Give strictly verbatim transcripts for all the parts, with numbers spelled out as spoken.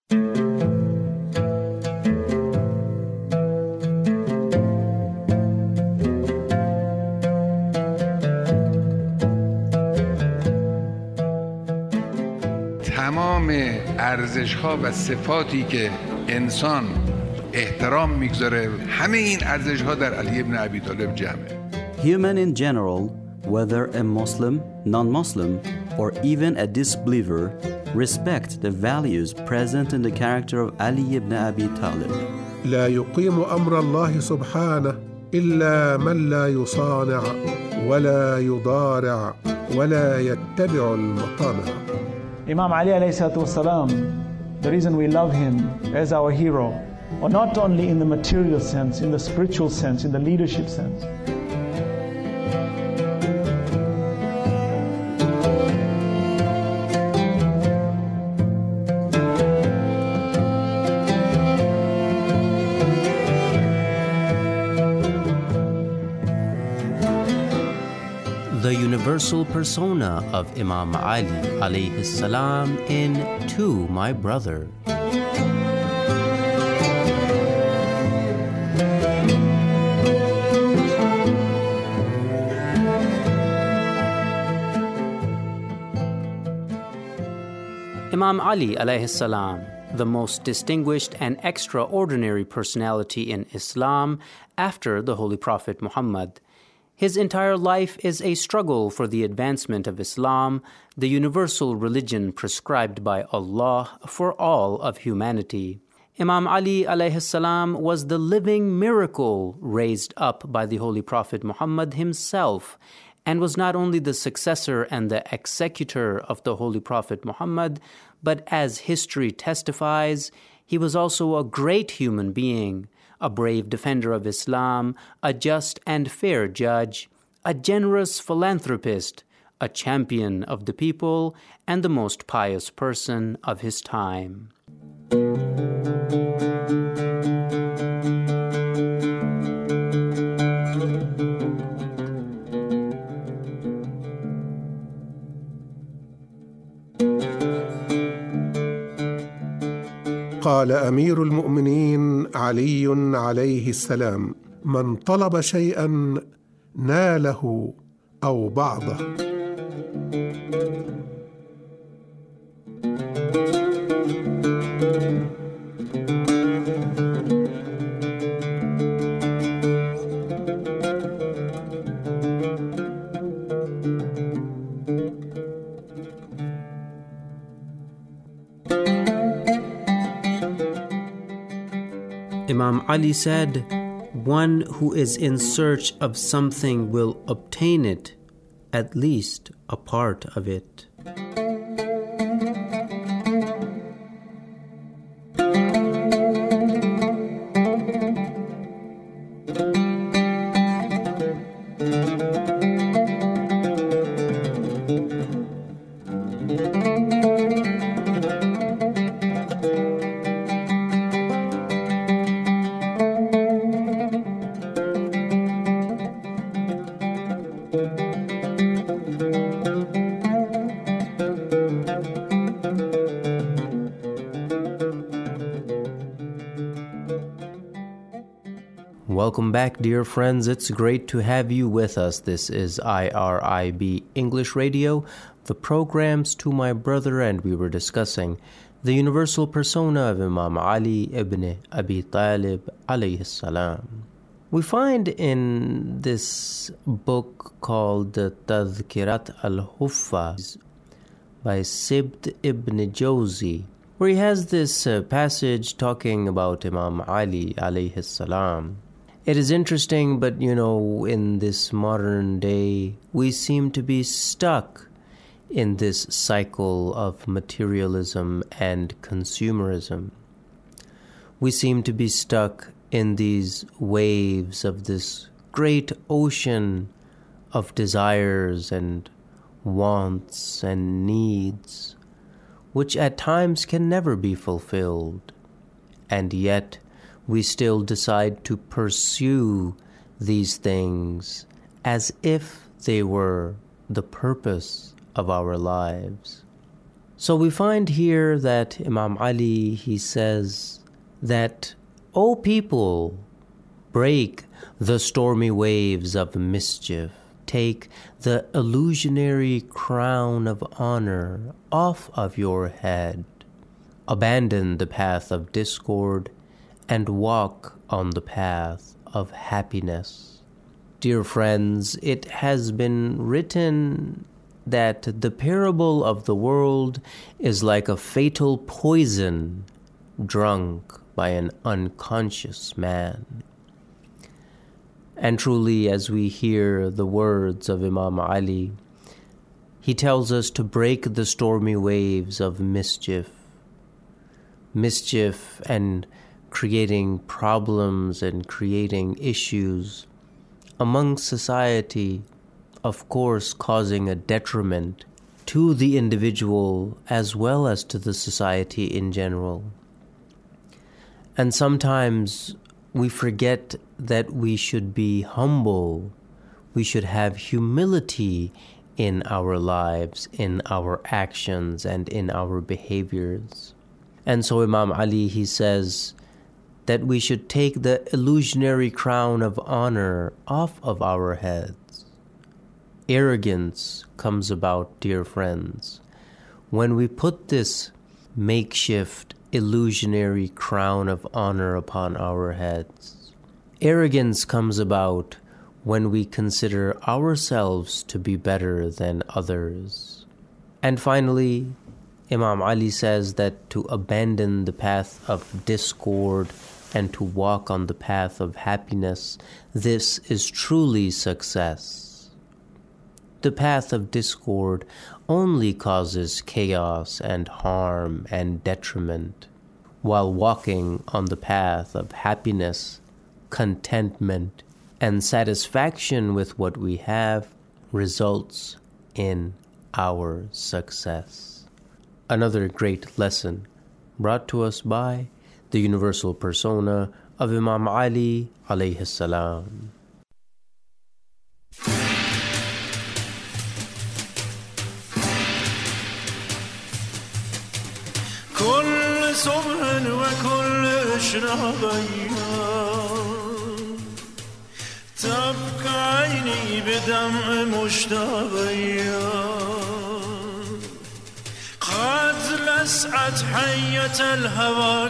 تمام ارزش‌ها و صفاتی که انسان احترام میگذاره، همه این ارزش‌ها در علی ابن ابی طالب جمعه. Human in general, whether a Muslim, non-Muslim, or even a disbeliever, respect the values present in the character of Ali ibn Abi Talib. لا يقيم أمر الله سبحانه إلا من لا يصانع ولا يضارع ولا يتبع المطامع. Imam Ali alayhi salatu wasalam, the reason we love him as our hero, or not only in the material sense, in the spiritual sense, in the leadership sense. The universal persona of Imam Ali alayhi salam in To My Brother. Imam Ali alayhi salam, the most distinguished and extraordinary personality in Islam after the Holy Prophet Muhammad. His entire life is a struggle for the advancement of Islam, the universal religion prescribed by Allah for all of humanity. Imam Ali alayhi salam was the living miracle raised up by the Holy Prophet Muhammad himself, and was not only the successor and the executor of the Holy Prophet Muhammad, but as history testifies, he was also a great human being, a brave defender of Islam, a just and fair judge, a generous philanthropist, a champion of the people, and the most pious person of his time. قال أمير المؤمنين علي عليه السلام: من طلب شيئا ناله أو بعضه. Imam Ali said, one who is in search of something will obtain it, at least a part of it. Welcome back, dear friends. It's great to have you with us. This is I R I B English Radio, the programs To My Brother, and we were discussing the universal persona of Imam Ali ibn Abi Talib alayhi salam. We find in this book called Tadhkirat al-Huffaz by Sibt ibn Jawzi, where he has this uh, passage talking about Imam Ali alayhi salam. It is interesting, but you know, in this modern day, we seem to be stuck in this cycle of materialism and consumerism. We seem to be stuck in these waves of this great ocean of desires and wants and needs, which at times can never be fulfilled, and yet we still decide to pursue these things as if they were the purpose of our lives. So we find here that Imam Ali, he says that, O people, break the stormy waves of mischief, take the illusionary crown of honor off of your head, abandon the path of discord, and walk on the path of happiness. Dear friends, it has been written that the parable of the world is like a fatal poison drunk by an unconscious man. And truly, as we hear the words of Imam Ali, he tells us to break the stormy waves of mischief. Mischief and creating problems and creating issues among society, of course causing a detriment to the individual as well as to the society in general. And sometimes we forget that we should be humble. We should have humility in our lives, in our actions, and in our behaviors. And so Imam Ali, he says that we should take the illusionary crown of honor off of our heads. Arrogance comes about, dear friends, when we put this makeshift illusionary crown of honor upon our heads. Arrogance comes about when we consider ourselves to be better than others. And finally, Imam Ali says that to abandon the path of discord and to walk on the path of happiness, this is truly success. The path of discord only causes chaos and harm and detriment, while walking on the path of happiness, contentment, and satisfaction with what we have results in our success. Another great lesson brought to us by the universal persona of Imam Ali alayhi salam. كل صبح وكل إشراقية تبقى عيني بدمع مشتاقية قد لسعت حية الهوى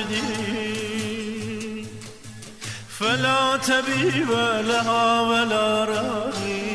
كبدي فلا تبي لها ولا راغي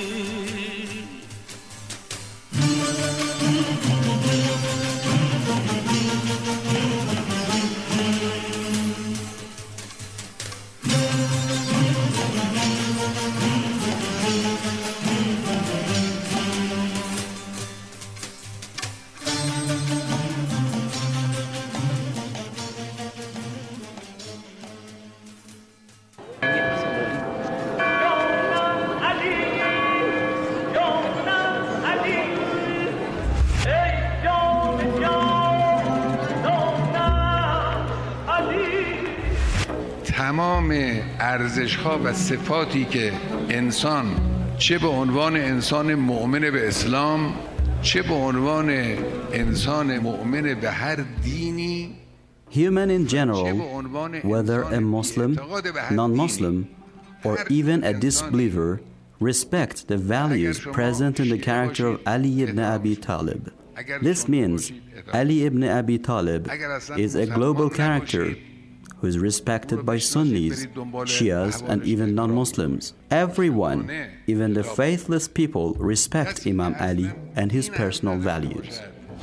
تمام ارزش‌ها و صفاتی که انسان چه به عنوان انسان مؤمن به اسلام چه به عنوان انسان مؤمن به هر دینی Human in general, whether a Muslim, non-Muslim, or even a disbeliever, respect the values present in the character of Ali ibn Abi Talib. This means Ali ibn Abi Talib is a global character who is respected by Sunnis, Shias, and even non-Muslims. Everyone, even the faithless people, respect Imam Ali and his personal values.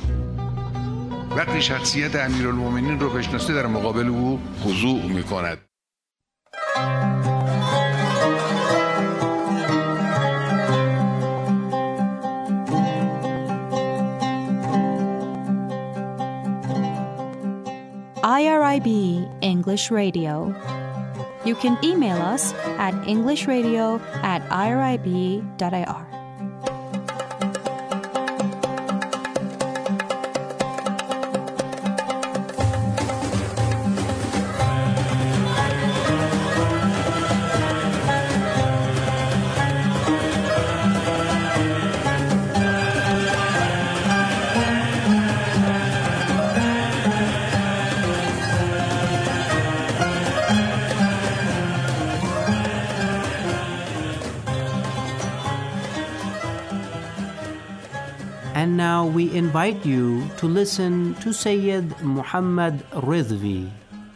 وقتی شخصیت امیرالمومنین رو بشناسه در مقابل او خضوع میکند. I R I B English Radio. You can email us at englishradio at irib.ir. we invite you to listen to Sayyid Muhammad Ridvi.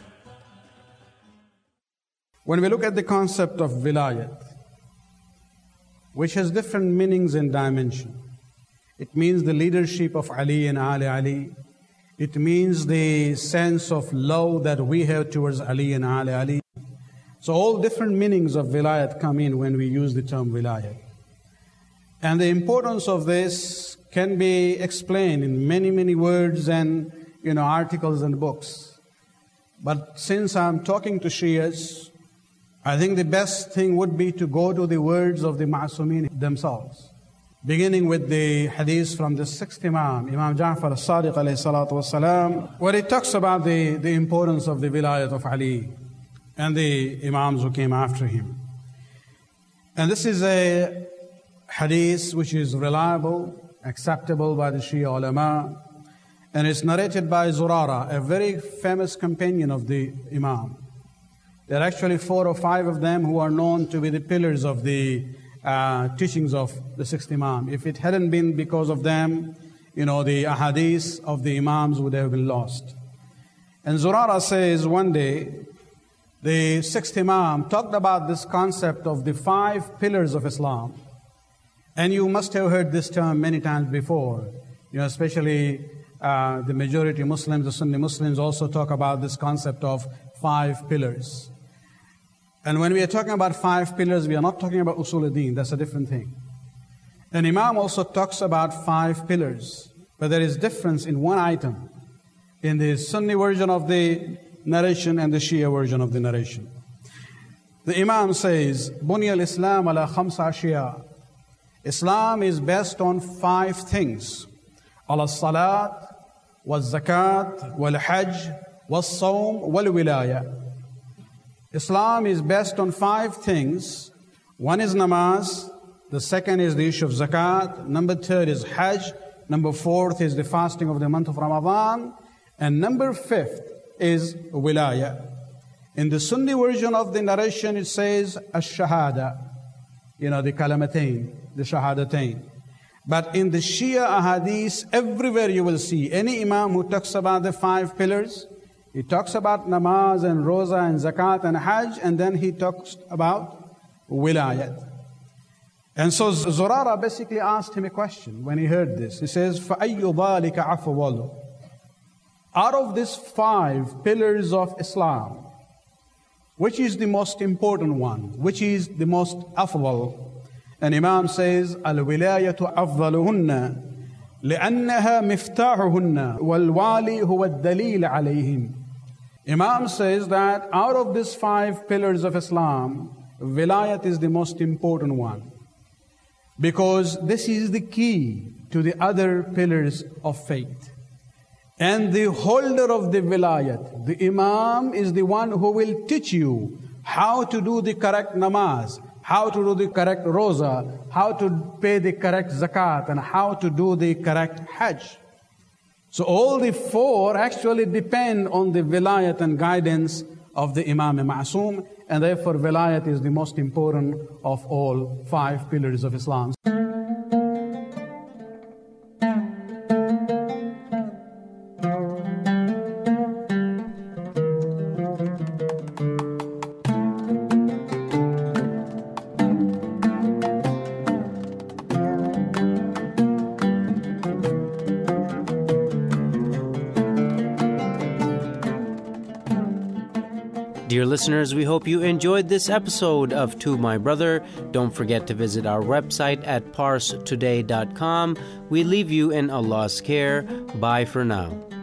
When we look at the concept of vilayat, which has different meanings and dimension, it means the leadership of Ali and Ali Ali. It means the sense of love that we have towards Ali and Ali Ali. So all different meanings of vilayat come in when we use the term vilayat. And the importance of this can be explained in many, many words and, you know, articles and books. But since I'm talking to Shias, I think the best thing would be to go to the words of the Ma'sumin themselves. Beginning with the hadith from the sixth Imam, Imam Ja'far as-Sadiq alayhi salatu wasalam, where he talks about the, the importance of the vilayat of Ali and the Imams who came after him. And this is a hadith which is reliable, acceptable by the Shia ulama, and it's narrated by Zurara, a very famous companion of the Imam. There are actually four or five of them who are known to be the pillars of the uh, teachings of the sixth Imam. If it hadn't been because of them, you know, the ahadith of the Imams would have been lost. And Zurara says one day, the sixth Imam talked about this concept of the five pillars of Islam. And you must have heard this term many times before. You know, especially uh, the majority Muslims, the Sunni Muslims also talk about this concept of five pillars. And when we are talking about five pillars, we are not talking about usul ad-din, that's a different thing. And Imam also talks about five pillars, but there is difference in one item in the Sunni version of the narration and the Shia version of the narration. The Imam says, Bunya al-Islam ala khamsa ashiya. Islam is based on five things. Ala salat, wal zakat, wal hajj, wal sawm, wal wilaya. Islam is based on five things. One is namaz, the second is the issue of zakat, number third is hajj, number fourth is the fasting of the month of Ramadan, and number fifth is wilaya. In the Sunni version of the narration it says ash-shahada, you know, the kalamatain, the shahadatain. But in the Shia ahadith, everywhere you will see any imam who talks about the five pillars, he talks about namaz and roza and zakat and hajj, and then he talks about wilayat. And so Zurara basically asked him a question when he heard this. He says, فَأَيُّ ذَلِكَ عَفْوَلُ. Out of these five pillars of Islam, which is the most important one? Which is the most afdal? And Imam says, الْوِلَايَةُ أَفْضَلُهُنَّ لِأَنَّهَا مِفْتَاحُهُنَّ وَالْوَالِي هُوَ الدَّلِيلُ عَلَيْهِمْ. Imam says that out of these five pillars of Islam, vilayat is the most important one. Because this is the key to the other pillars of faith. And the holder of the vilayat, the Imam, is the one who will teach you how to do the correct namaz, how to do the correct roza, how to pay the correct zakat, and how to do the correct hajj. So all the four actually depend on the vilayat and guidance of the Imam Ma'soom, and therefore vilayat is the most important of all five pillars of Islam. Dear listeners, we hope you enjoyed this episode of To My Brother. Don't forget to visit our website at parse today dot com. We leave you in Allah's care. Bye for now.